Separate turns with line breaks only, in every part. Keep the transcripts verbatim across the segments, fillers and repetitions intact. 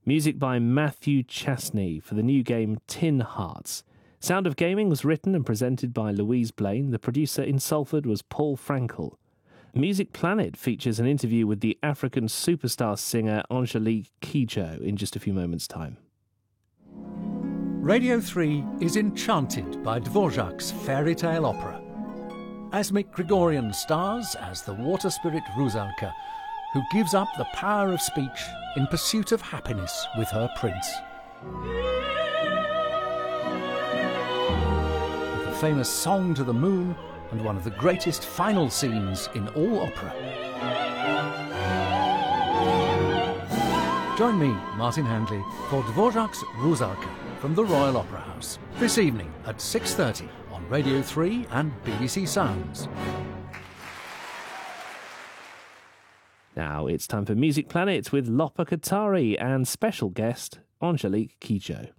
Music by Matthew Chasney for the new game Tin Hearts. Sound of Gaming was written and presented by Louise Blaine. The producer in Salford was Paul Frankel. Music Planet features an interview with the African superstar singer Angelique Kidjo in just a few moments' time.
Radio three is enchanted by Dvorak's fairy tale opera. Asmik Grigorian stars as the water spirit Rusalka, who gives up the power of speech in pursuit of happiness with her prince. With the famous Song to the Moon and one of the greatest final scenes in all opera. Join me, Martin Handley, for Dvorak's Rusalka from the Royal Opera House this evening at six thirty on Radio three and B B C Sounds.
Now it's time for Music Planet with Lopa Katari and special guest Angelique Kidjo.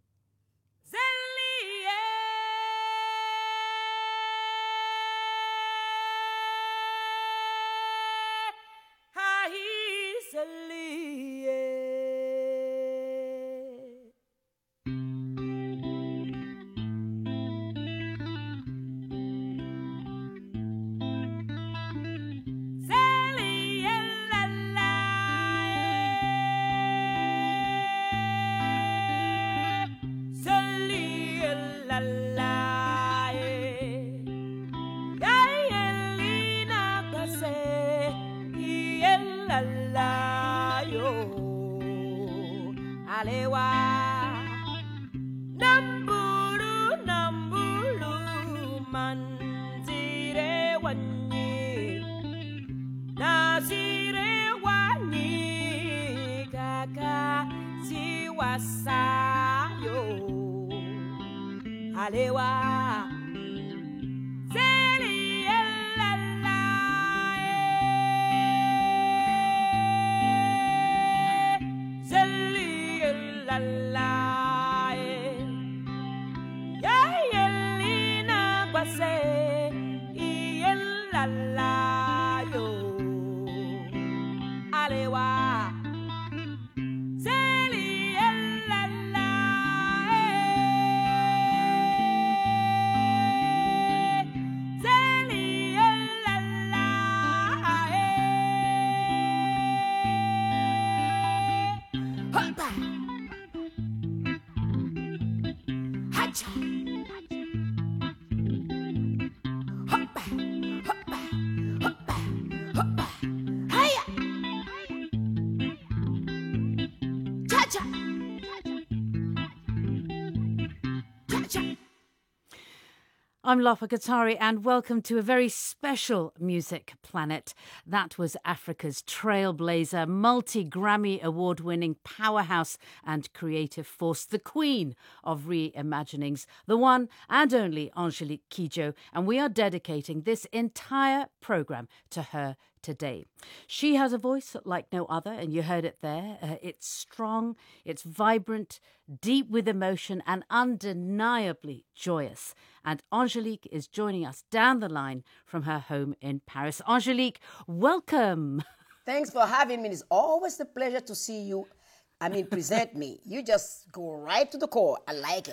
I'm Lopa Katari and welcome to a very special Music Planet. That was Africa's trailblazer, multi-Grammy award-winning powerhouse and creative force, the queen of reimaginings, the one and only Angelique Kidjo, and we are dedicating this entire programme to her today. She has a voice like no other, and you heard it there. Uh, it's strong, it's vibrant, deep with emotion, and undeniably joyous. And Angelique is joining us down the line from her home in Paris. Angelique, welcome.
Thanks for having me. It's always a pleasure to see you. I mean, present me. You just go right to the core. I like it.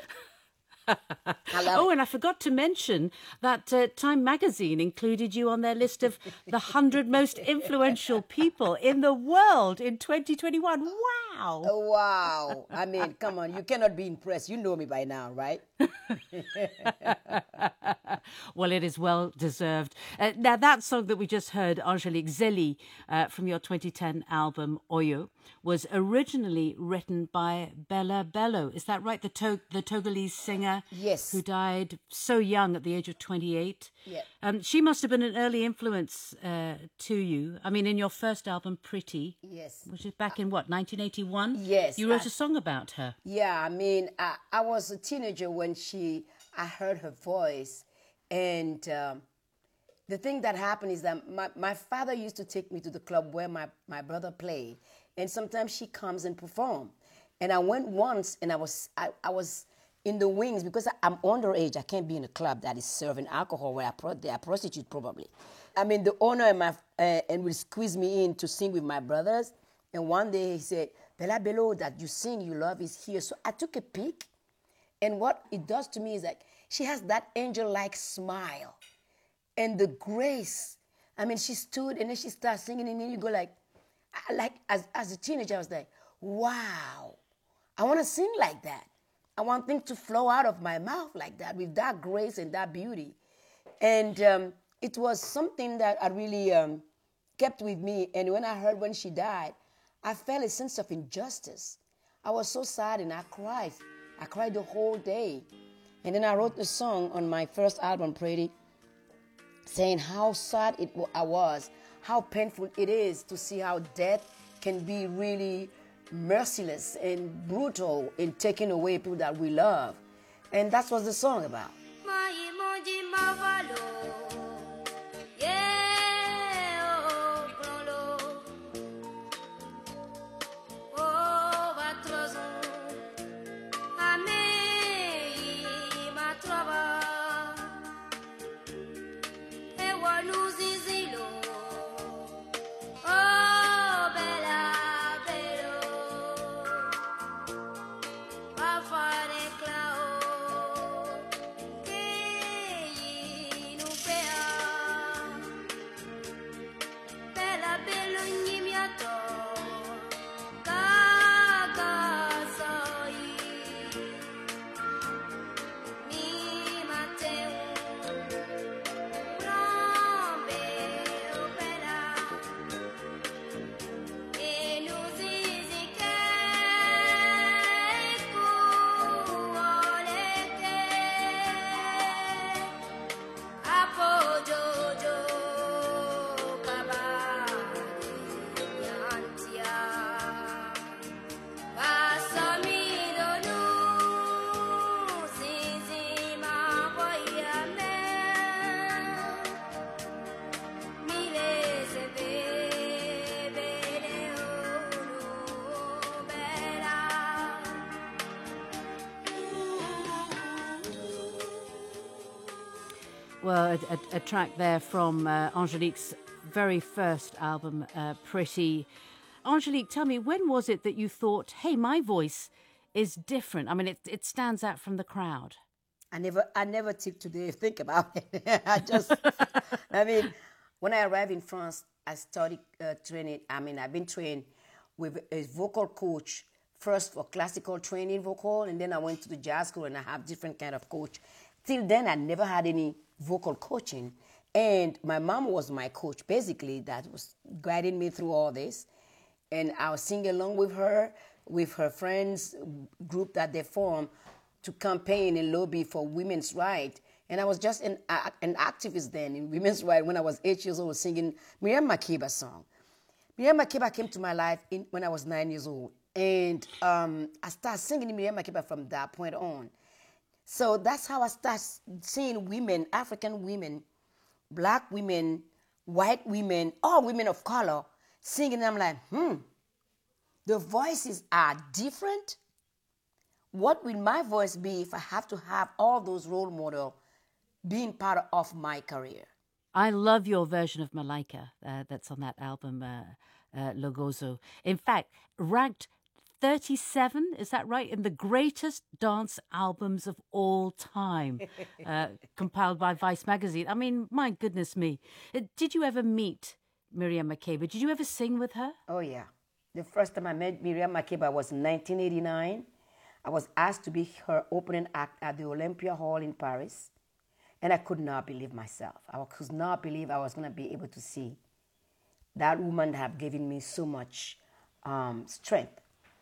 Oh, and I forgot to mention that uh, Time magazine included you on their list of the one hundred most influential people in the world in twenty twenty-one. Wow.
Oh, wow. I mean, come on. You cannot be impressed. You know me by now, right?
Well, it is well deserved. Uh, now, that song that we just heard, Angelique Zeli, uh, from your twenty ten album Oyo, was originally written by Bella Bello. Is that right? The, to- the Togolese singer?
Yes.
Who died so young at the age of twenty-eight.
Yeah.
Um, she must have been an early influence uh, to you. I mean, in your first album, Pretty.
Yes.
Which is back in, what, nineteen eighty-one?
Yes.
You wrote
I,
a song about her.
Yeah, I mean, I, I was a teenager when she, I heard her voice. And um, the thing that happened is that my, my father used to take me to the club where my, my brother played. And sometimes she comes and perform. And I went once and I was I, I was in the wings because I, I'm underage. I can't be in a club that is serving alcohol where I pro- they are prostitute probably. I mean, the owner and, my, uh, and would squeeze me in to sing with my brothers. And one day he said, Bella Bello that you sing, you love is here. So I took a peek, and what it does to me is like she has that angel-like smile and the grace. I mean, she stood and then she started singing, and then you go like, I- like as, as a teenager, I was like, wow, I want to sing like that. I want things to flow out of my mouth like that with that grace and that beauty. And um, it was something that I really um, kept with me. And when I heard when she died, I felt a sense of injustice. I was so sad and I cried. I cried the whole day. And then I wrote a song on my first album, Pretty, saying how sad it I was, how painful it is to see how death can be really merciless and brutal in taking away people that we love. And that's what the song about.
Well, a, a, a track there from uh, Angelique's very first album, uh, Pretty. Angelique, tell me, when was it that you thought, hey, my voice is different? I mean, it, it stands out from the crowd.
I never, I never till today think about it. I just, I mean, when I arrived in France, I started uh, training. I mean, I've been trained with a vocal coach, first for classical training vocal, and then I went to the jazz school and I have different kind of coach. Till then, I never had any vocal coaching. And my mom was my coach, basically, that was guiding me through all this. And I was singing along with her, with her friends group that they formed to campaign and lobby for women's rights. And I was just an, uh, an activist then in women's rights when I was eight years old singing Miriam Makeba song. Miriam Makeba came to my life in, when I was nine years old. And um, I started singing Miriam Makeba from that point on. So that's how I started seeing women, African women, black women, white women, all women of color singing. And I'm like, hmm, the voices are different. What will my voice be if I have to have all those role models being part of my career?
I love your version of Malaika uh, that's on that album, uh, uh, Logozo. In fact, ranked thirty-seven, is that right, in the greatest dance albums of all time, uh, compiled by Vice magazine. I mean, my goodness me. Uh, Did you ever meet Miriam Makeba? Did you ever sing with her?
Oh, yeah. The first time I met Miriam Makeba was in nineteen eighty-nine. I was asked to be her opening act at the Olympia Hall in Paris, and I could not believe myself. I could not believe I was going to be able to see that woman have given me so much um, strength.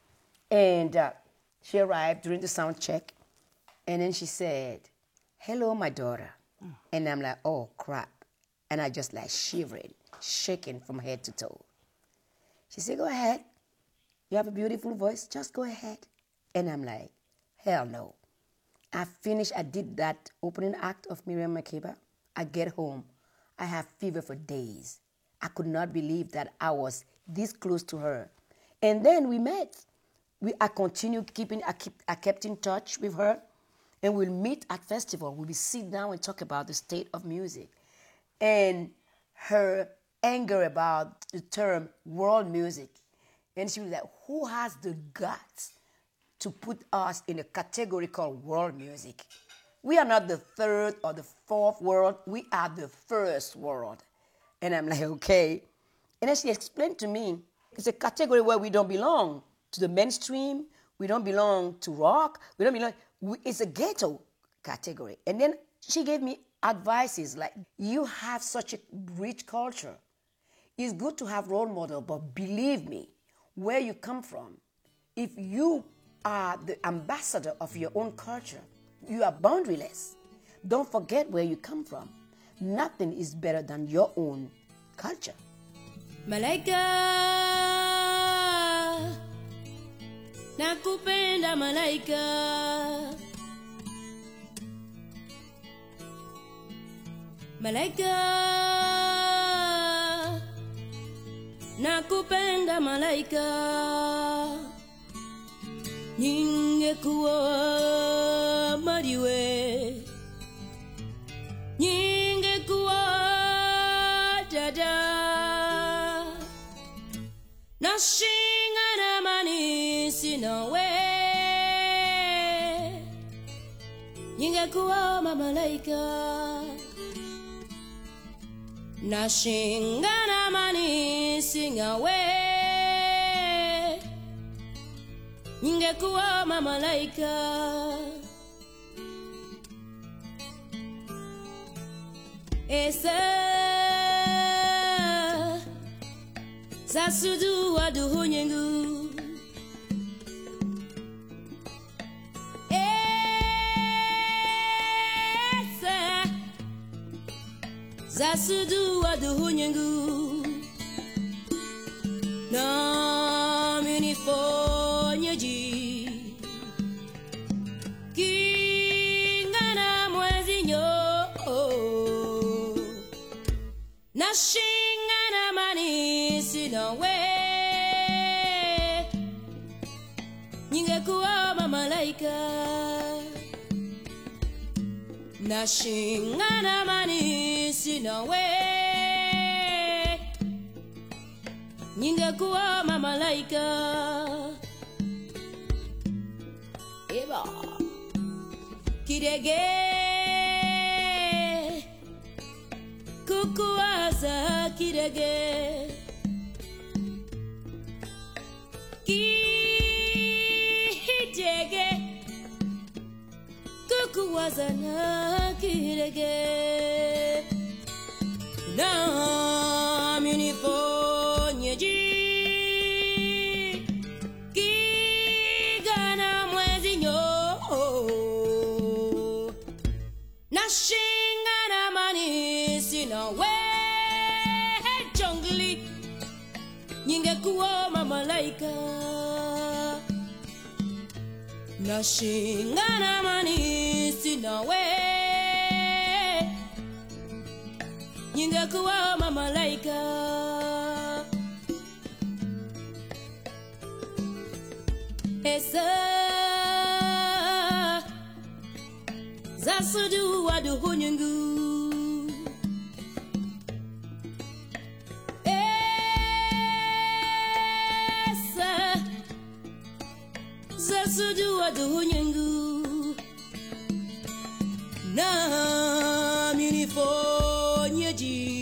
And uh, she arrived during the sound check, and then she said, hello, my daughter. Mm. And I'm like, oh, crap. And I just like shivering, shaking from head to toe. She said, go ahead. You have a beautiful voice. Just go ahead. And I'm like, hell no. I finished, I did that opening act of Miriam Makeba. I get home. I have fever for days. I could not believe that I was this close to her. And then we met. We, I continued keeping, I, keep, I kept in touch with her, and we'll meet at festival. We'll sit down and talk about the state of music. And her anger about the term world music And she was like, who has the guts to put us in a category called world music? We are not the third or the fourth world. We are the first world. And I'm like, okay. And then she explained to me, it's a category where we don't belong to the mainstream. We don't belong to rock. We don't belong. We, it's a ghetto category. And then she gave me advices like, you have such a rich culture. It's good to have role model, but believe me, where you come from, if you are the ambassador of your own culture, you are boundaryless. Don't forget where you come from. Nothing is better than your own culture.
Malaika, nakupenda malaika. Malaika, nakupenda malaika. Ningekuwa mariwe, ningekuwa dada. Nashinga na mani sinawe, ningekuwa mamalaika. Nashinga na mani sinawe, ningekuwa mamalaika. Esa Sasudu aduhunyengu, esa Sasudu aduhunyengu, na minifonyeji kingana mwezinyo na shingana manisi na we ningekuwa mamalaika na shingana manisi na we ningekuwa mamalaika. Eba kidege kukuwaza kidege kidege kukuwaza na kidege na minifonyeji kigana mwezinyo na shingana manisi na we jongli ningekuwa mamalaika na shingana manisi na we ningekuwa mamalaika. Esa Zasudu aduhunyengu, esa Zasudu aduhunyengu, na minifonyeji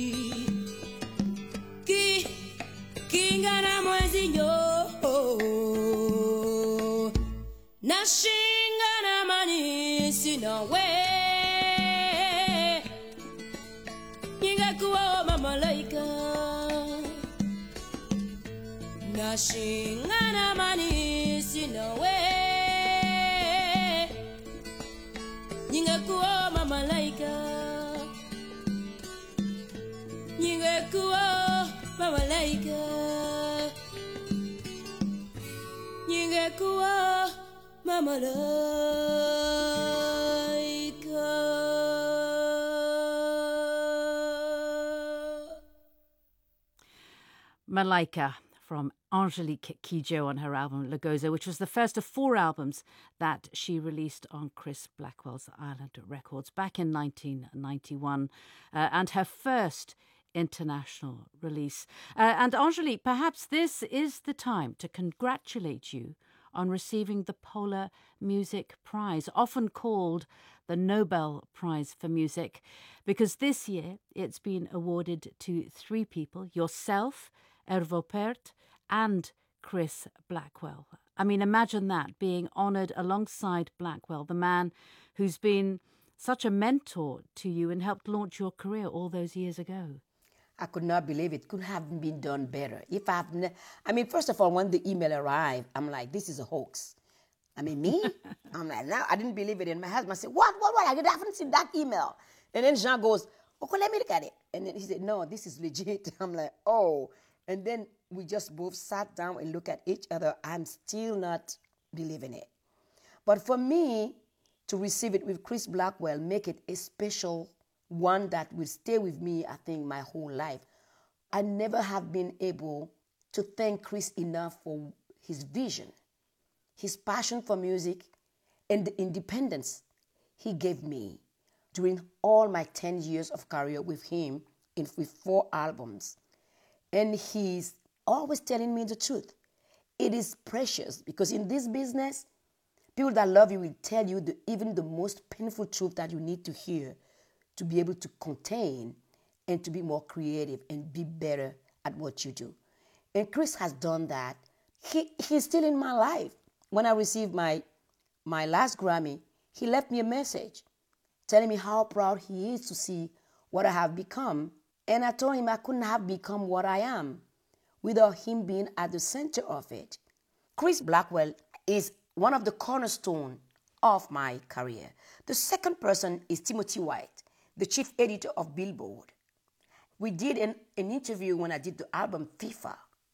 ki kingana mwezinyo na shingana manisi na we ningekuwa mamalaika na shingana manisi na we ningekuwa mamalaika ningekuwa mamalaika ningekuwa mamalaika.
Malaika from Angelique Kidjo on her album Lagoza, which was the first of four albums that she released on Chris Blackwell's Island Records back in nineteen ninety-one, uh, and her first international release. Uh, and Angelique, perhaps this is the time to congratulate you on receiving the Polar Music Prize, often called the Nobel Prize for Music, because this year it's been awarded to three people, yourself, Arvo Pärt, and Chris Blackwell. I mean, imagine that, being honoured alongside Blackwell, the man who's been such a mentor to you and helped launch your career all those years ago.
I could not believe it. Could have been done better. If I've, ne- I mean, first of all, when the email arrived, I'm like, this is a hoax. I mean, me? I'm like, no, I didn't believe it. And my husband said, what, what, what? I haven't seen that email. And then Jean goes, okay, let me look at it. And then he said, no, this is legit. I'm like, oh. And then we just both sat down and looked at each other. I'm still not believing it. But for me to receive it with Chris Blackwell, make it a special one that will stay with me, I think, my whole life. I never have been able to thank Chris enough for his vision, his passion for music, and the independence he gave me during all my ten years of career with him in, with four albums. And he's always telling me the truth. It is precious because in this business, people that love you will tell you the, even the most painful truth that you need to hear to be able to contain and to be more creative and be better at what you do. And Chris has done that. He, he's still in my life. When I received my, my last Grammy, he left me a message telling me how proud he is to see what I have become. And I told him I couldn't have become what I am without him being at the center of it. Chris Blackwell is one of the cornerstones of my career. The second person is Timothy White, the chief editor of Billboard. We did an, an interview when I did the album FIFA,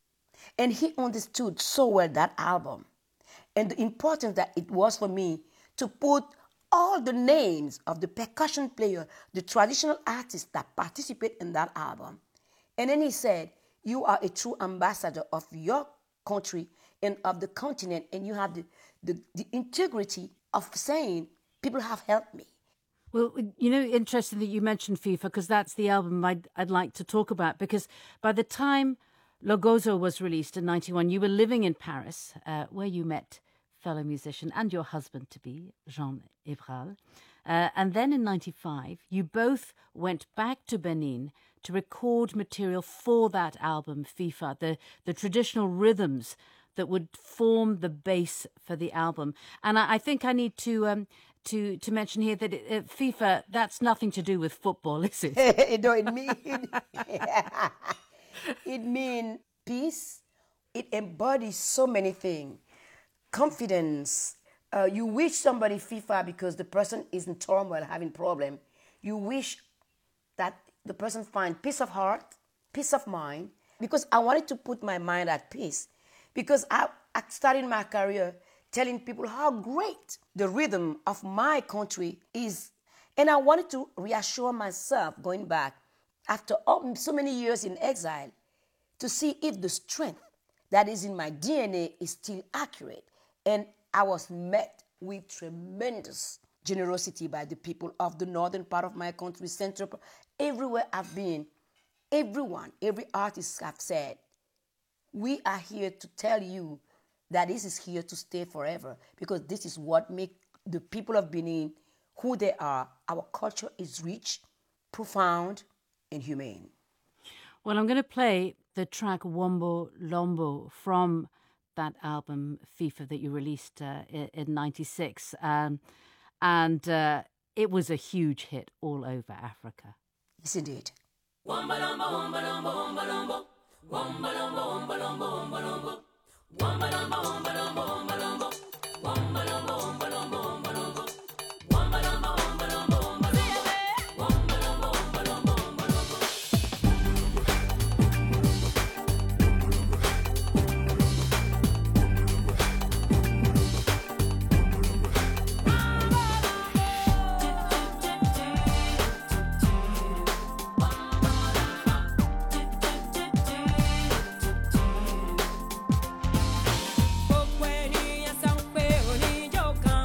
and he understood so well that album and the importance that it was for me to put all the names of the percussion player, the traditional artists that participate in that album. And then he said, you are a true ambassador of your country and of the continent, and you have the, the, the integrity of saying, people have helped me.
Well, you know, interesting that you mentioned FIFA, because that's the album I'd, I'd like to talk about, because by the time Le Gozo was released in ninety-one, you were living in Paris, uh, where you met fellow musician and your husband-to-be, Jean Ebral. Uh, and then in ninety-five, you both went back to Benin to record material for that album, FIFA, the, the traditional rhythms that would form the base for the album. And I, I think I need to um, to to mention here that it, uh, FIFA, that's nothing to do with football, is it?
No, it means it mean peace. It embodies so many things. Confidence. Uh, you wish somebody FIFA because the person is in turmoil, having problem. You wish that the person find peace of heart, peace of mind, because I wanted to put my mind at peace. Because I, I started my career telling people how great the rhythm of my country is. And I wanted to reassure myself going back after all, so many years in exile to see if the strength that is in my D N A is still accurate. And I was met with tremendous generosity by the people of the northern part of my country, central, everywhere I've been. Everyone, every artist have said, we are here to tell you that this is here to stay forever, because this is what makes the people of Benin who they are. Our culture is rich, profound, and humane.
Well, I'm going to play the track Wombo Lombo from that album FIFA that you released uh, in ninety-six. Um, and uh, it was a huge hit all over Africa.
Yes, indeed.
Wombo Lombo, Wombo Lombo, Wombo Lombo. Wombo Lombo, Wombo Lombo, Wombo Lombo. Wombo Lombo, Wombo Lombo, Wombo Lombo. Wombo Lombo, Wombo Lombo, Wombo Lombo. Wombo Lombo, Wombo Lombo, Wombo Lombo. Wombo Lombo, Wombo Lombo, Wombo Lombo. Kokweni ya San Fe oni yo kan.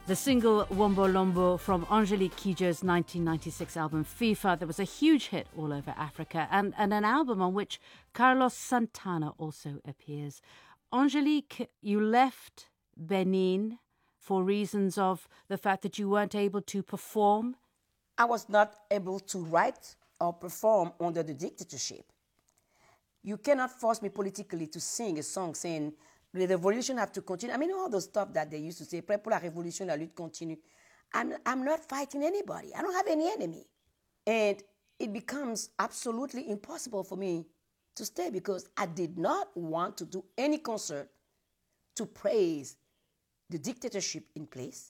The single Wombo Lombo from Angelique Kidjo's nineteen ninety-six album FIFA, that was a huge hit all over Africa, and, and an album on which Carlos Santana also appears. Angelique, you left Benin for reasons of the fact that you weren't able to perform.
I was not able to write or perform under the dictatorship. You cannot force me politically to sing a song saying the revolution have to continue. I mean, all the stuff that they used to say, prêt pour la révolution, la lutte continue. I'm, I'm not fighting anybody. I don't have any enemy. And it becomes absolutely impossible for me to stay because I did not want to do any concert to praise the dictatorship in place.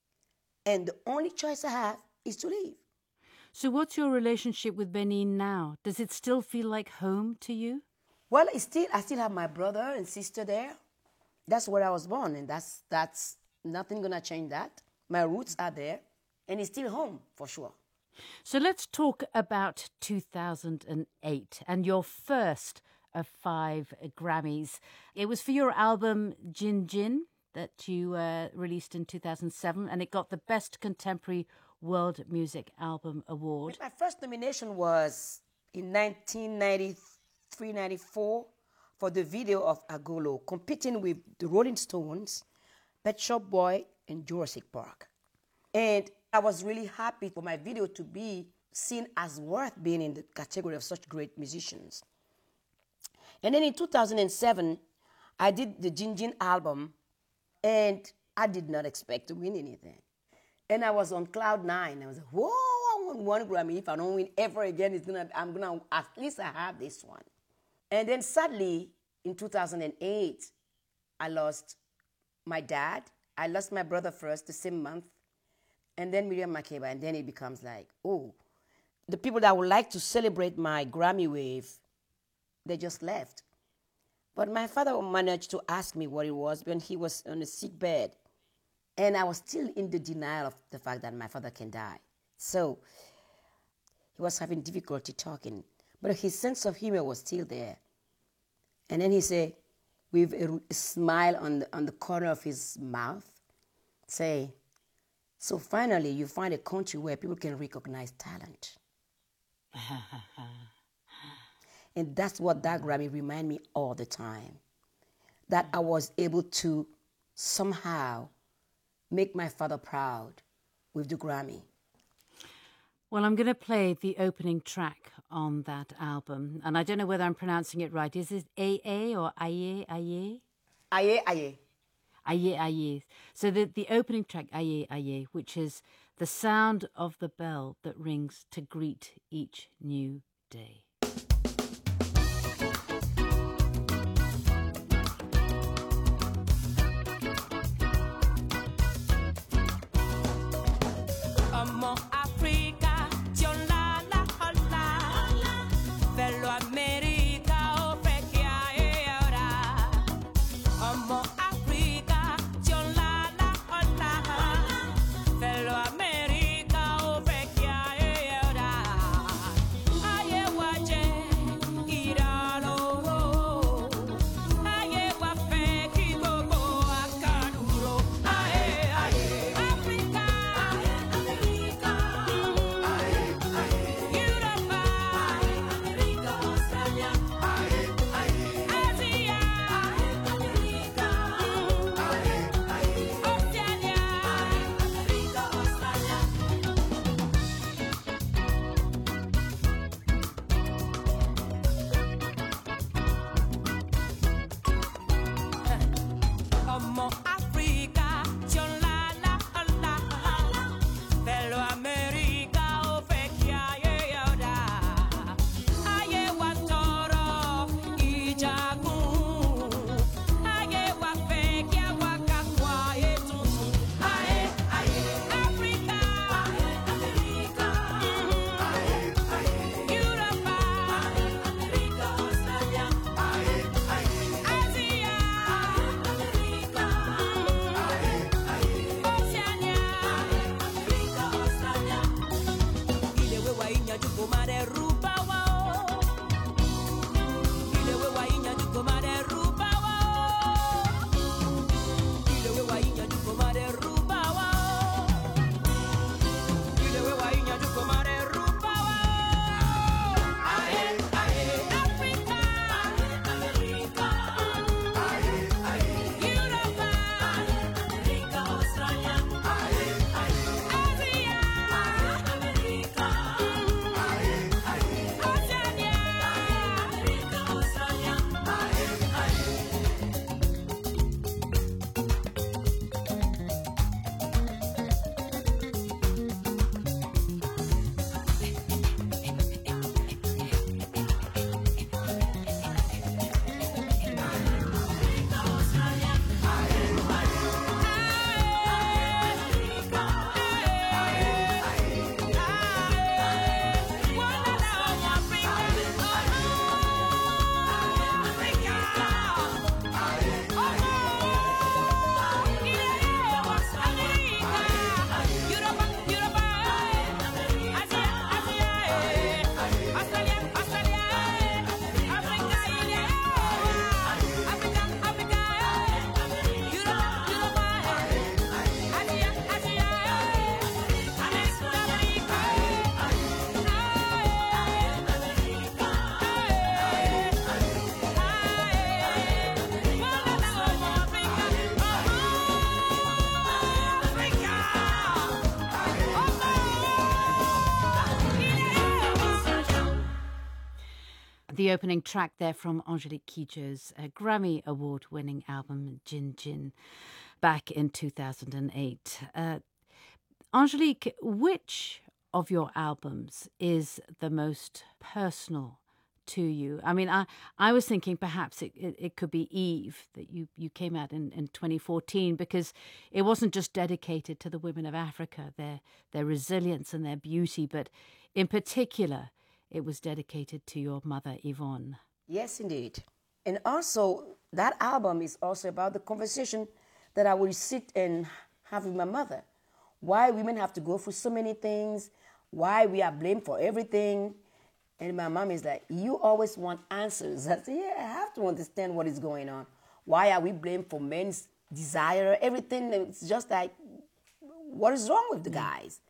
And the only choice I have is to leave.
So what's your relationship with Benin now? Does it still feel like home to you?
Well, it's still, I still have my brother and sister there. That's where I was born, and that's, that's nothing going to change that. My roots are there, and it's still home, for sure.
So let's talk about two thousand eight and your first of five Grammys. It was for your album Jin Jin that you uh, released in two thousand seven, and it got the Best Contemporary World Music Album Award.
My first nomination was in nineteen ninety-three ninety-four for the video of Agolo, competing with the Rolling Stones, Pet Shop Boy, and Jurassic Park. And I was really happy for my video to be seen as worth being in the category of such great musicians. And then in two thousand seven, I did the Jin Jin album, and I did not expect to win anything. And I was on cloud nine. I was like, whoa, I won one Grammy. If I don't win ever again, it's gonna, I'm gonna, at least I have this one. And then sadly, in two thousand eight, I lost my dad. I lost my brother first, the same month, and then Miriam Makeba. And then it becomes like, oh, the people that would like to celebrate my Grammy wave, they just left. But my father managed to ask me what it was when he was on a sick bed. And I was still in the denial of the fact that my father can die. So he was having difficulty talking. But his sense of humor was still there. And then he said, with a smile on the, on the corner of his mouth, say, so finally you find a country where people can recognize talent. And that's what that Grammy reminded me all the time. That I was able to somehow make my father proud with the Grammy.
Well, I'm going to play the opening track on that album. And I don't know whether I'm pronouncing it right. Is it A A or Aye Aye?
Aye Aye.
Aye Aye. So the, the opening track, Aye Aye, which is the sound of the bell that rings to greet each new day. The opening track there from Angélique Kidjo's uh, Grammy Award-winning album Gin Gin back in two thousand eight. Uh, Angélique, which of your albums is the most personal to you? I mean, I, I was thinking perhaps it, it, it could be Eve, that you, you came out in, in twenty fourteen, because it wasn't just dedicated to the women of Africa, their their resilience and their beauty, but in particular, it was dedicated to your mother, Yvonne.
Yes, indeed. And also, that album is also about the conversation that I will sit and have with my mother. Why women have to go through so many things, why we are blamed for everything. And my mom is like, you always want answers. I said, yeah, I have to understand what is going on. Why are we blamed for men's desire? Everything, it's just like, what is wrong with the guys?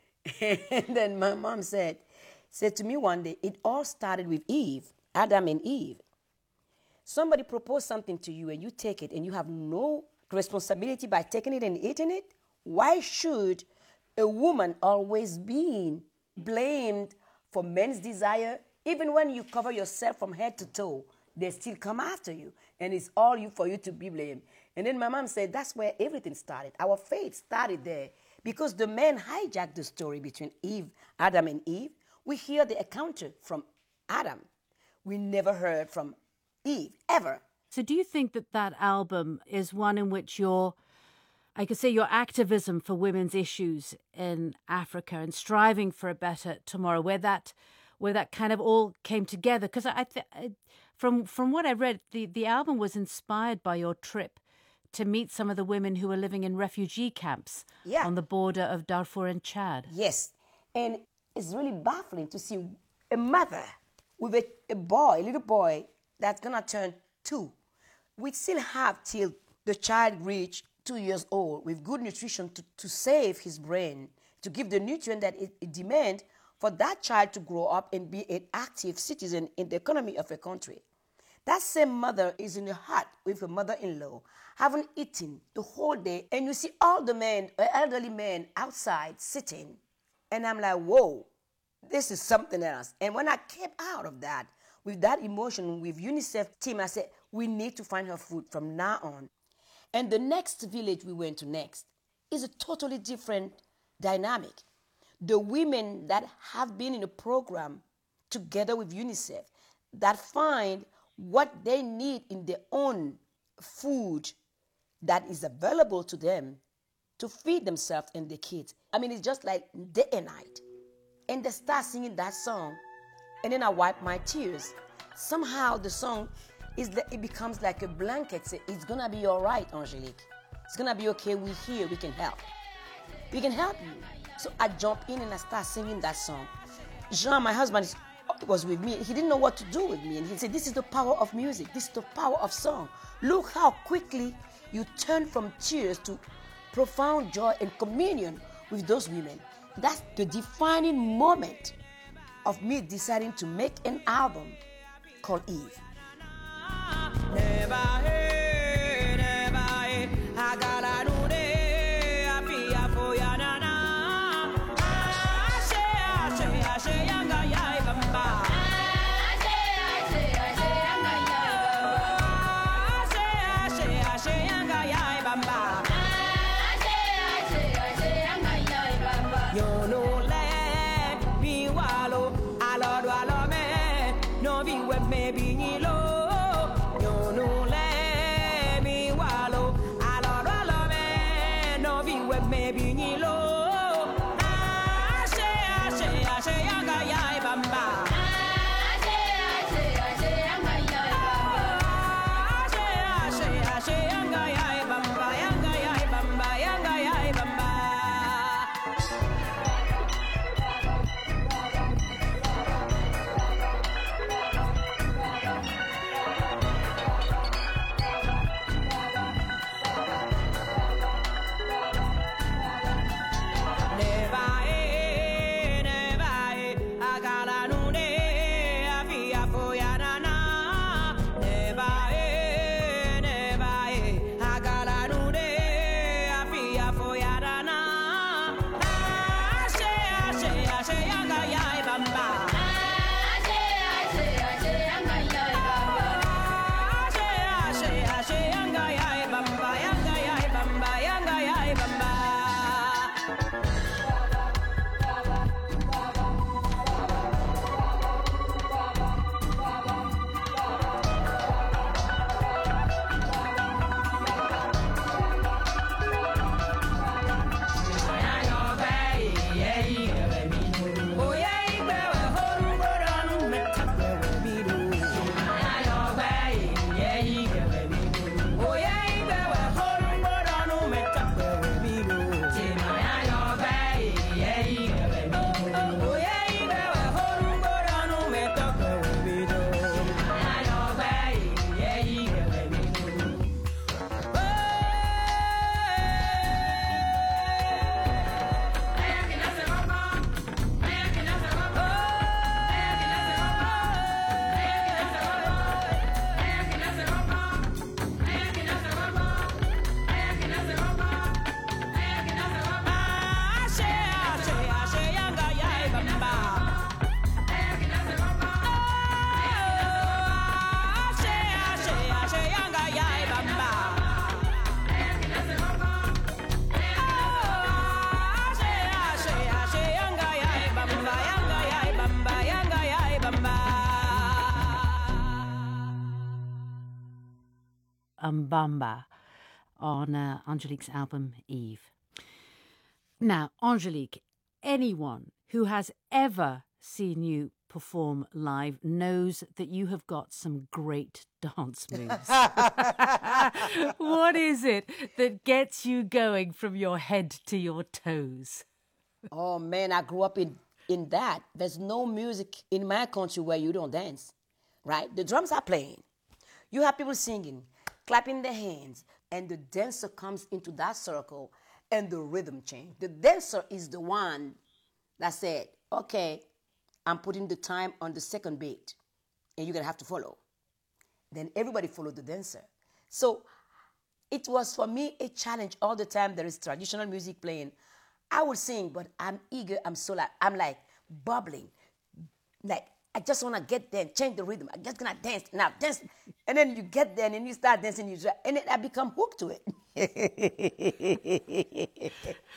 And then my mom said, said to me one day, it all started with Eve, Adam and Eve. Somebody proposed something to you and you take it and you have no responsibility by taking it and eating it. Why should a woman always be blamed for men's desire? Even when you cover yourself from head to toe, they still come after you. And it's all you for you to be blamed. And then my mom said, that's where everything started. Our faith started there. Because the men hijacked the story between Eve, Adam and Eve. We hear the account from Adam. We never heard from Eve, ever.
So do you think that that album is one in which your, I could say, your activism for women's issues in Africa and striving for a better tomorrow, where that, where that kind of all came together? Because I, th- from from what I read, the, the album was inspired by your trip to meet some of the women who were living in refugee camps
yeah.
on the border of Darfur and Chad.
Yes, and it's really baffling to see a mother with a, a boy, a little boy, that's going to turn two. We still have till the child reach two years old with good nutrition to, to save his brain, to give the nutrient that it, it demands for that child to grow up and be an active citizen in the economy of a country. That same mother is in a hut with her mother-in-law, haven't eaten the whole day, and you see all the men, elderly men outside sitting, and I'm like, whoa, this is something else. And when I came out of that, with that emotion, with UNICEF team, I said, we need to find her food from now on. And the next village we went to next is a totally different dynamic. The women that have been in a program together with UNICEF that find what they need in their own food that is available to them to feed themselves and their kids. I mean, it's just like day and night. And they start singing that song, and then I wipe my tears. Somehow the song, is that it becomes like a blanket. Say, it's going to be all right, Angélique. It's going to be okay. We're here. We can help. We can help you. So I jump in and I start singing that song. Jean, my husband, was with me. He didn't know what to do with me. And he said, this is the power of music. This is the power of song. Look how quickly you turn from tears to profound joy and communion with those women. That's the defining moment of me deciding to make an album called Eve.
No,
Mbamba on uh, Angelique's album Eve. Now, Angelique, anyone who has ever seen you perform live knows that you have got some great dance moves. What is it that gets you going from your head to your toes?
Oh man, I grew up in, in that. There's no music in my country where you don't dance, right? The drums are playing. You have people singing, clapping their hands, and the dancer comes into that circle and the rhythm change. The dancer is the one that said, okay, I'm putting the time on the second beat, and you're going to have to follow. Then everybody followed the dancer. So it was for me a challenge all the time. There is traditional music playing. I would sing, but I'm eager. I'm so like, I'm like bubbling. Like, I just want to get there and change the rhythm. I'm just going to dance. Now, dance. And then you get there, and then you start dancing, you try, and then I become hooked to it.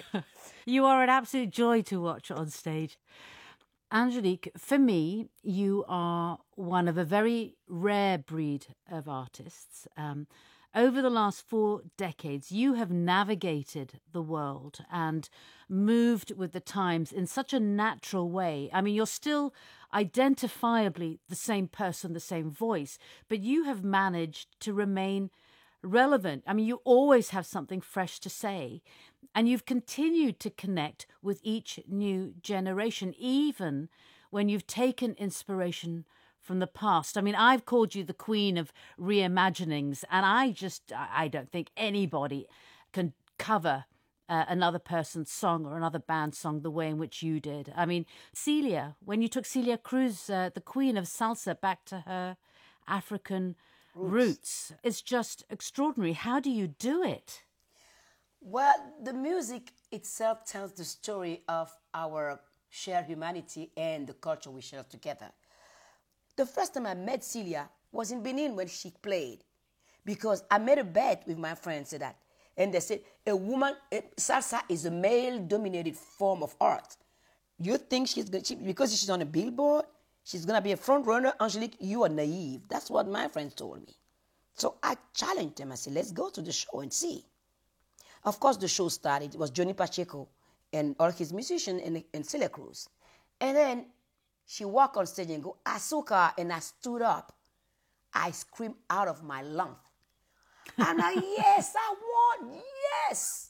You are an absolute joy to watch on stage. Angelique, for me, you are one of a very rare breed of artists. Um, over the last four decades, you have navigated the world and moved with the times in such a natural way. I mean, you're still identifiably the same person, the same voice, but you have managed to remain relevant. I mean, you always have something fresh to say, and you've continued to connect with each new generation, even when you've taken inspiration from the past. I mean, I've called you the queen of reimaginings, and I just, I don't think anybody can cover uh, another person's song or another band's song the way in which you did. I mean, Celia, when you took Celia Cruz, uh, the queen of salsa, back to her African roots. roots, it's just extraordinary. How do you do it?
Well, the music itself tells the story of our shared humanity and the culture we share together. The first time I met Celia was in Benin when she played, because I made a bet with my friends that, and they said, a woman, salsa is a male-dominated form of art. You think she's going to, because she's on a billboard, she's going to be a front runner? Angelique, you are naive. That's what my friends told me. So I challenged them. I said, let's go to the show and see. Of course, the show started. It was Johnny Pacheco and all his musicians and, and Celia Cruz. And then she walked on stage and go, Asuka, and I stood up. I screamed out of my lungs. I'm like, yes, I want, yes.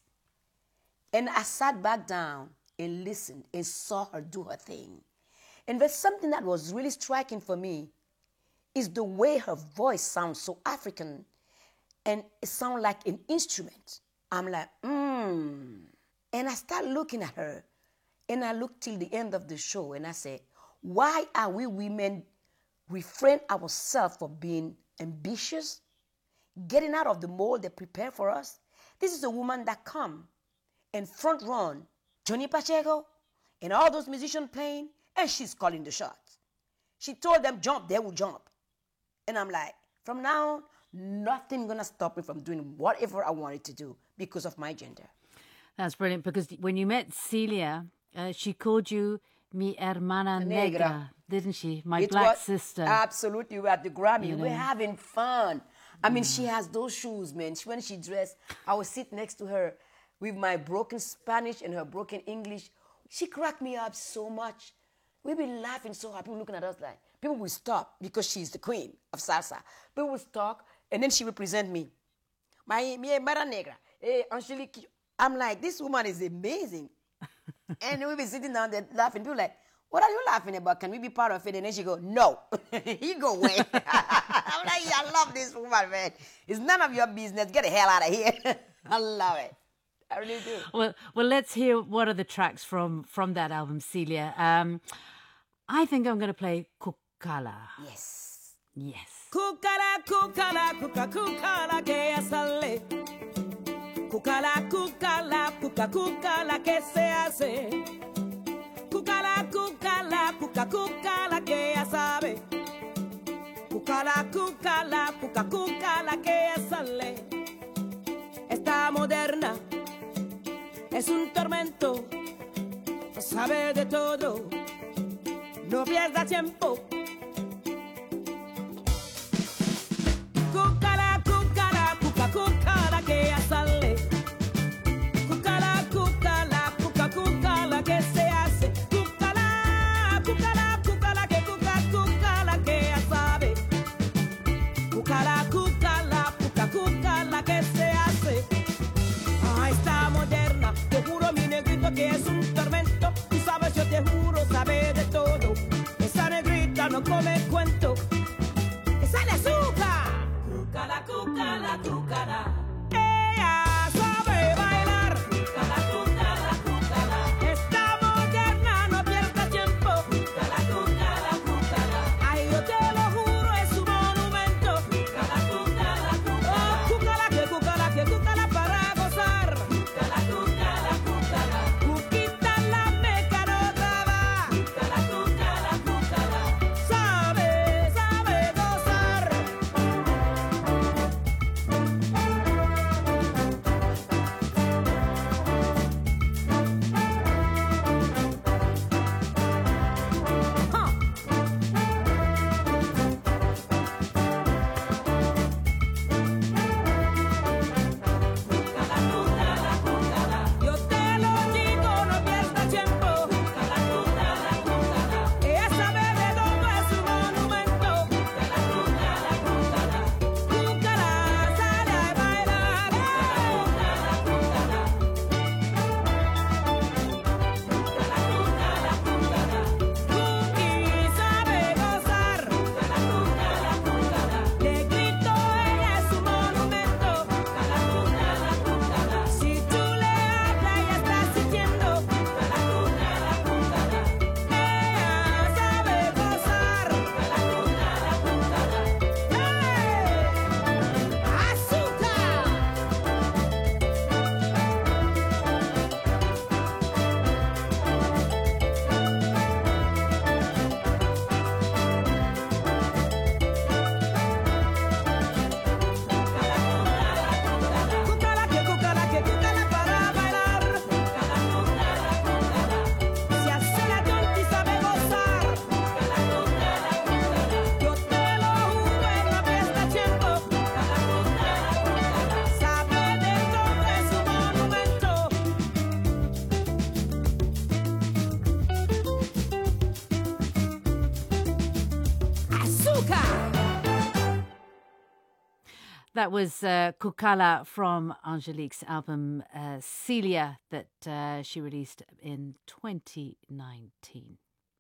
And I sat back down and listened and saw her do her thing. And there's something that was really striking for me is the way her voice sounds so African, and it sounds like an instrument. I'm like, mmm. And I start looking at her, and I look till the end of the show, and I say, why are we women refrain ourselves from being ambitious, getting out of the mold they prepare for us? This is a woman that come and front run Johnny Pacheco and all those musicians playing, and she's calling the shots. She told them, jump, they will jump. And I'm like, from now on, nothing gonna stop me from doing whatever I wanted to do because of my gender.
That's brilliant, because when you met Celia, uh, she called you mi hermana negra, negra didn't she? My
it
black
was,
sister.
Absolutely, we're at the Grammy.
You know?
We're having fun. I mean, mm. she has those shoes, man. She, when she dressed, I would sit next to her with my broken Spanish and her broken English. She cracked me up so much. We've been laughing so hard. People looking at us like, people will stop because she's the queen of salsa. People will talk, and then she will present me. My, mi hermana negra. Hey, Angelique. I'm like, this woman is amazing. And we'll be sitting down there laughing. People like, what are you laughing about? Can we be part of it? And then she go, no. You go away. I'm like, yeah, I love this woman, man. It's none of your business. Get the hell out of here. I love it. I really do.
Well, well, let's hear one of the tracks from, from that album, Celia. Um, I think I'm going to play Kukala.
Yes.
Yes.
Kukala, kukala, kuka, kukala, que sale. Kukala, kukala, kuka, kukala, que se hace. Kukala, kukala, kuka, kukala, que ya sabe. Kukala, kukala, kuka, kukala, que ya sale. Esta moderna es un tormento, sabe de todo, no pierda tiempo. Kukala, kukala, kuka,
That was uh, Kukala from Angelique's album uh, Celia that uh, she released in twenty nineteen.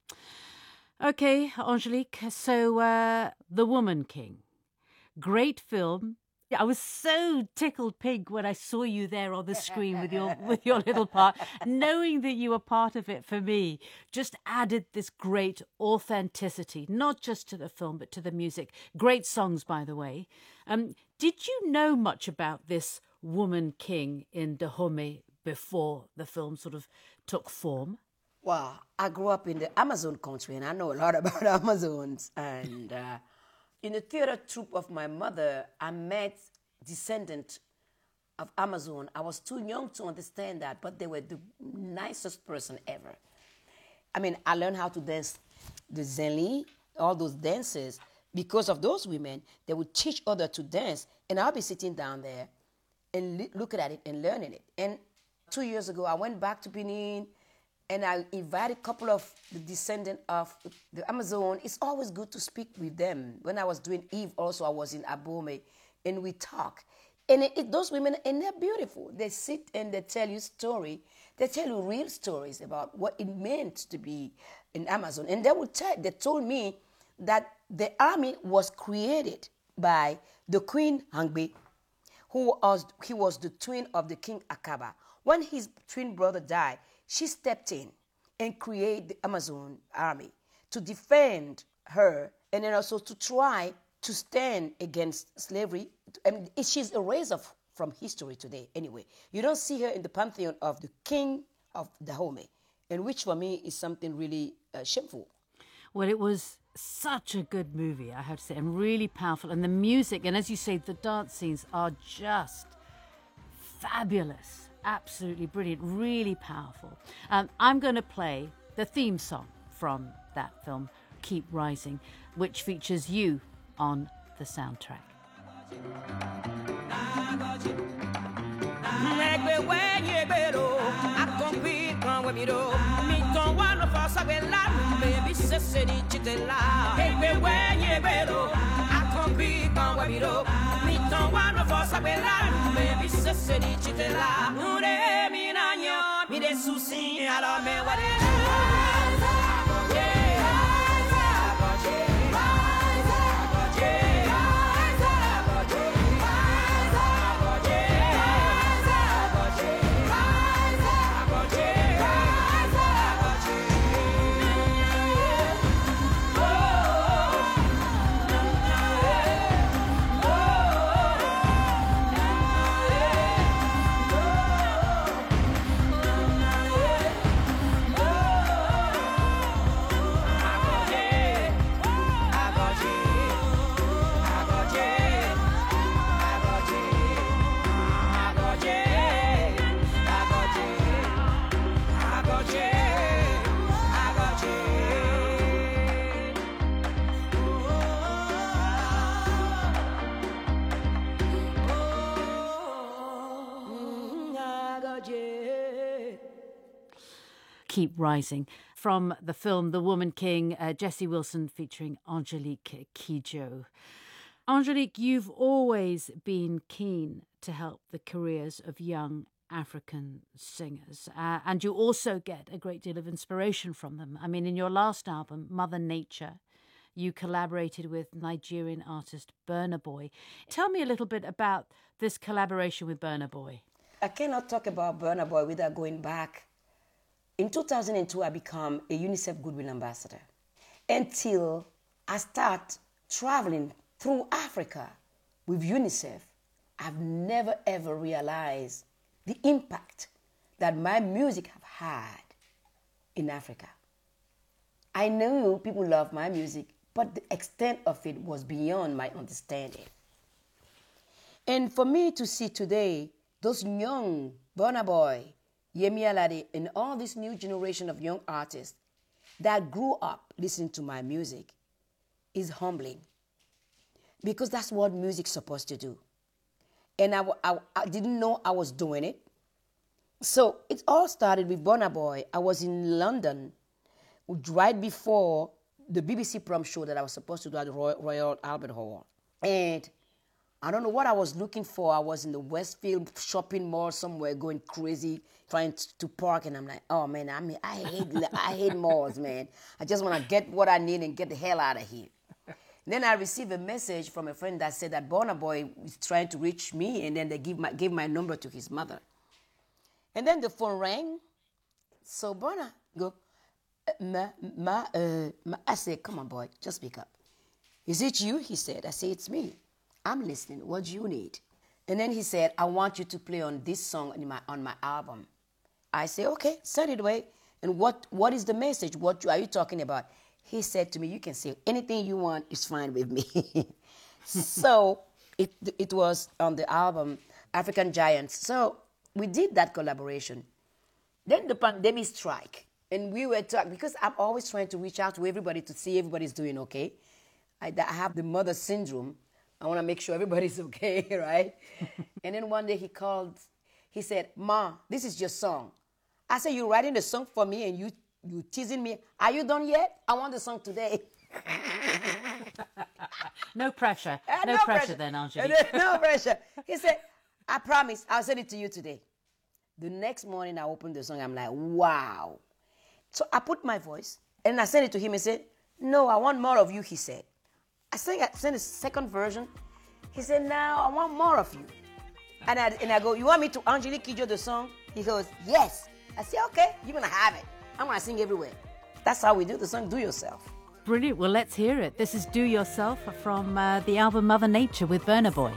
Okay, Angelique, so uh, The Woman King. Great film. I was so tickled pink when I saw you there on the screen with your with your little part. Knowing that you were part of it for me just added this great authenticity, not just to the film but to the music. Great songs, by the way. Um, did you know much about this Woman King in Dahomey before the film sort of took form?
Well, I grew up in the Amazon country, and I know a lot about Amazons. And uh, in the theater troupe of my mother, I met descendants of Amazon. I was too young to understand that, but they were the nicest person ever. I mean, I learned how to dance the Zenli, all those dances. Because of those women, they would teach others to dance, and I'll be sitting down there and li- looking at it and learning it. And two years ago, I went back to Benin, and I invited a couple of the descendants of the Amazon. It's always good to speak with them. When I was doing Eve also, I was in Abomey, and we talk. And it, it, those women, and they're beautiful. They sit and they tell you story. They tell you real stories about what it meant to be in Amazon. And they would tell, they told me that the army was created by the Queen Hangbe, who was, he was the twin of the King Akaba. When his twin brother died, she stepped in and created the Amazon army to defend her and then also to try to stand against slavery. I mean, she's erased of, from history today anyway. You don't see her in the pantheon of the king of Dahomey, and which for me is something really uh, shameful.
Well, it was such a good movie, I have to say, and really powerful. And the music, and as you say, the dance scenes are just fabulous. Absolutely brilliant, really powerful. Um, I'm going to play the theme song from that film, Keep Rising, which features you on the soundtrack. Keep Rising from the film The Woman King, uh, Jessie Wilson featuring Angelique Kidjo. Angelique, you've always been keen to help the careers of young African singers, uh, and you also get a great deal of inspiration from them. I mean, in your last album, Mother Nature, you collaborated with Nigerian artist Burna Boy. Tell me a little bit about this collaboration with Burna Boy.
I cannot talk about Burna Boy without going back. In two thousand two, I became a UNICEF Goodwill Ambassador. Until I start traveling through Africa with UNICEF, I've never ever realized the impact that my music have had in Africa. I knew people loved my music, but the extent of it was beyond my understanding. And for me to see today, those young Burna Boy, Yemi Alade, and all this new generation of young artists that grew up listening to my music is humbling. Because that's what music's supposed to do. And I, I, I didn't know I was doing it. So it all started with Burna Boy. I was in London right before the B B C prom show that I was supposed to do at the Royal, Royal Albert Hall. And I don't know what I was looking for. I was in the Westfield shopping mall somewhere going crazy, trying to, to park. And I'm like, oh, man, I mean, I hate, I hate malls, man. I just want to get what I need and get the hell out of here. Then I received a message from a friend that said that Burna Boy is trying to reach me, and then they give my, gave my number to his mother. And then the phone rang. So Burna go, ma, ma, uh, ma. I said, come on, boy, just speak up. Is it you? He said. I said, it's me. I'm listening. What do you need? And then he said, I want you to play on this song on my, on my album. I said, okay, send it away. And what, what is the message? What are you talking about? He said to me, you can say anything you want, it's fine with me. So it, it was on the album, African Giants. So we did that collaboration. Then the pandemic struck, and we were talking, because I'm always trying to reach out to everybody to see everybody's doing okay. I, I have the mother syndrome. I want to make sure everybody's okay, right? And then one day he called, he said, Ma, this is your song. I said, you writing the song for me and you you teasing me. Are you done yet? I want the song today.
No pressure.
Uh,
no,
no
pressure,
pressure
then, Angelique.
No pressure. He said, I promise, I'll send it to you today. The next morning I opened the song. I'm like, wow. So I put my voice and I sent it to him and said, no, I want more of you, he said. I think I sent a second version. He said, no, I want more of you. And I, and I go, you want me to Angelique Kidjo the song? He goes, yes. I said, okay, you're going to have it. I'm going to sing everywhere. That's how we do the song, Do Yourself.
Brilliant. Well, let's hear it. This is Do Yourself from uh, the album Mother Nature with Burna Boy.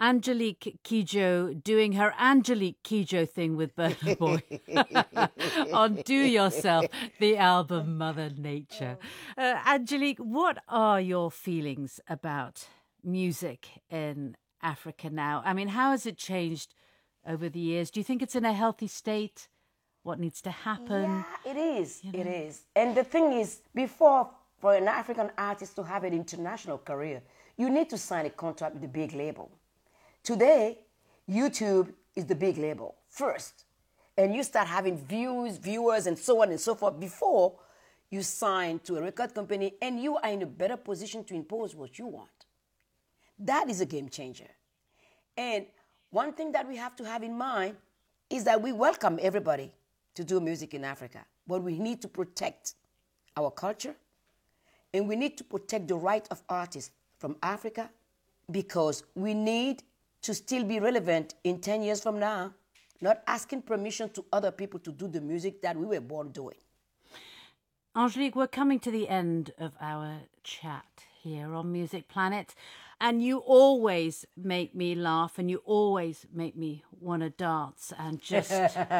Angelique Kidjo doing her Angelique Kidjo thing with Burna Boy on Do Yourself, the album Mother Nature. Uh, Angelique, what are your feelings about music in Africa now? I mean, how has it changed over the years? Do you think it's in a healthy state? What needs to happen?
Yeah, it is.
You know?
It is. And the thing is, before for an African artist to have an international career, you need to sign a contract with a big label. Today, YouTube is the big label first. And you start having views, viewers, and so on and so forth before you sign to a record company, and you are in a better position to impose what you want. That is a game changer. And one thing that we have to have in mind is that we welcome everybody to do music in Africa, but we need to protect our culture, and we need to protect the right of artists from Africa, because we need to still be relevant in ten years from now, not asking permission to other people to do the music that we were born doing.
Angelique, we're coming to the end of our chat here on Music Planet, and you always make me laugh, and you always make me want to dance and just,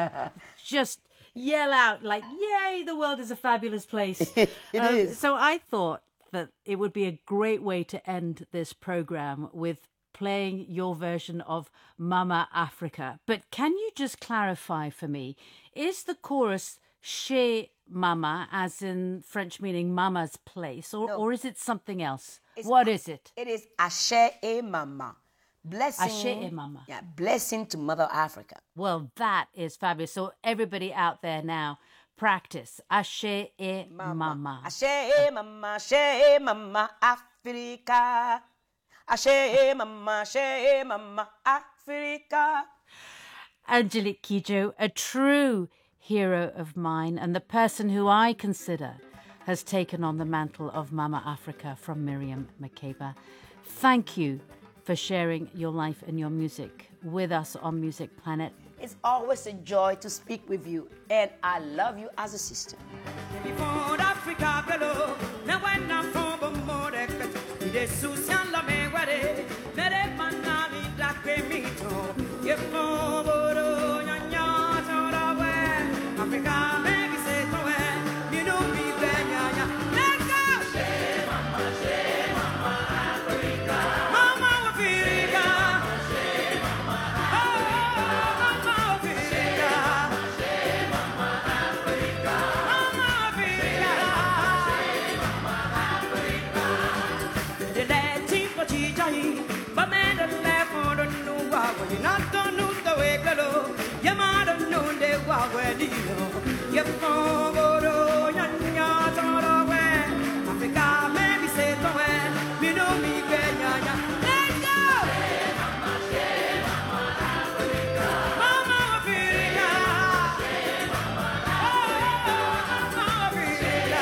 just yell out like, yay, the world is a fabulous place.
It
um,
is.
So I thought that it would be a great way to end this program with playing your version of Mama Africa. But can you just clarify for me, is the chorus Chez Mama, as in French meaning mama's place, or,
No.
or is it something else?
It's
What
a-
is it?
It is Ashe e Mama. Blessing.
Ashe e Mama.
Yeah, blessing to Mother Africa.
Well, that is fabulous. So everybody out there now, practice Ashe e Mama.
Ashe e Mama, Ashe e Mama Africa. Ashe e Mama, Ashe e Mama Africa.
Angelique Kidjo, a true hero of mine, and the person who I consider has taken on the mantle of Mama Africa from Miriam Makeba. Thank you for sharing your life and your music with us on Music Planet.
It's always a joy to speak with you, and I love you as a sister.
Before Africa bello, now when I'm from Bomore, the Susan La Meware, Mere Manali, Black Mito, if Moboro, Yanya, Torawe, Africa, maybe say to her, you know me, Benya, let's go! Mama, Mama, Africa, Mama, Africa, oh, Mama, Africa, Mama, Africa, Mama, Africa, the Latin Pochijai, but man, the left for the new Wawa, you're not going to the way below, your mother know they were where you know, you're from Boro, Yanya, Torawe, Africa, maybe say to her, you know me, Kenya, let's go! Mama, Africa, Mama, Africa, oh, Mama, Africa,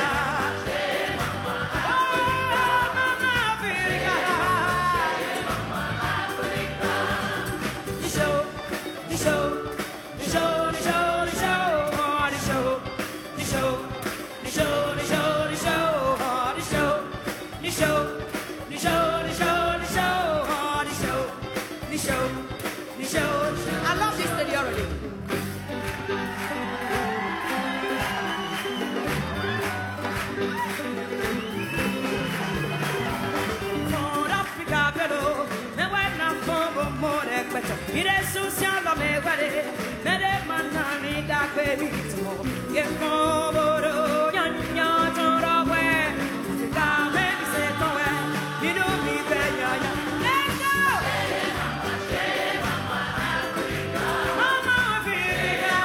the show, the show, the show, the show, the show, oh, the show, the show, the show, the show, the show, oh, the show, the show, the show, the show, the show, oh, the show, the show, the show. I love this lady already. For Africa, bello, me when I'm from more better. It is so shallow, me where me manani da baby to get for Yanya Torawe. Africa, maybe say to her, you know me, Benya. Let's go! Mama, Africa. Oh, Mama, Africa.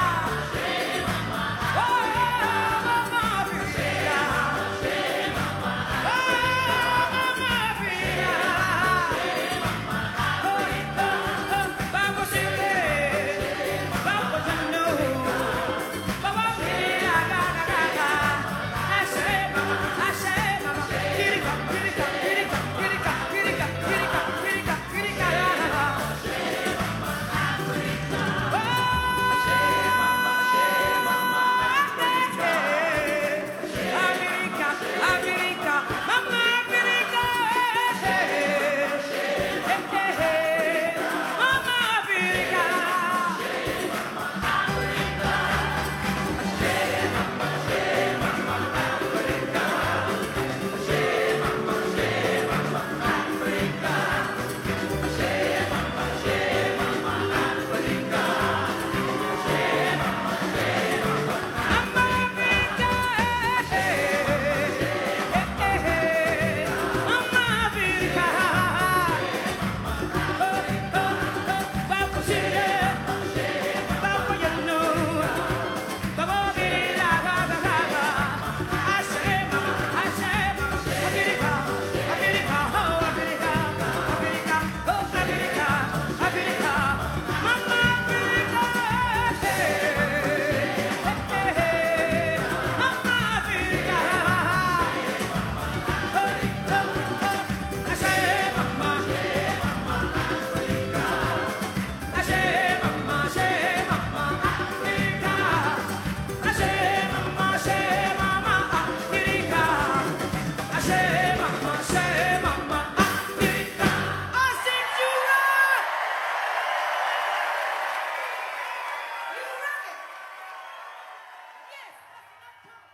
Oh, Mama, Africa. Baba Shile, Baba Jano, Baba Mira.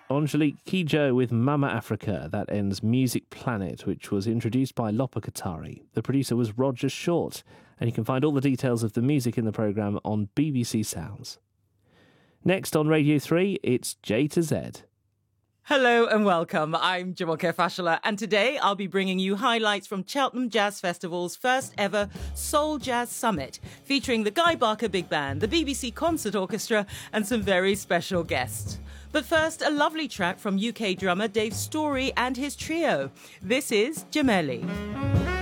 Angelique Kidjo with Mama Africa. That ends Music Planet, which was introduced by Lopa Katari. The producer was Roger Short, and you can find all the details of the music in the programme on B B C Sounds. Next on Radio three, it's J to Z.
Hello and welcome. I'm Jumoke Fashola, and today I'll be bringing you highlights from Cheltenham Jazz Festival's first ever Soul Jazz Summit, featuring the Guy Barker Big Band, the B B C Concert Orchestra, and some very special guests. But first, a lovely track from U K drummer Dave Story and his trio. This is Gemelli.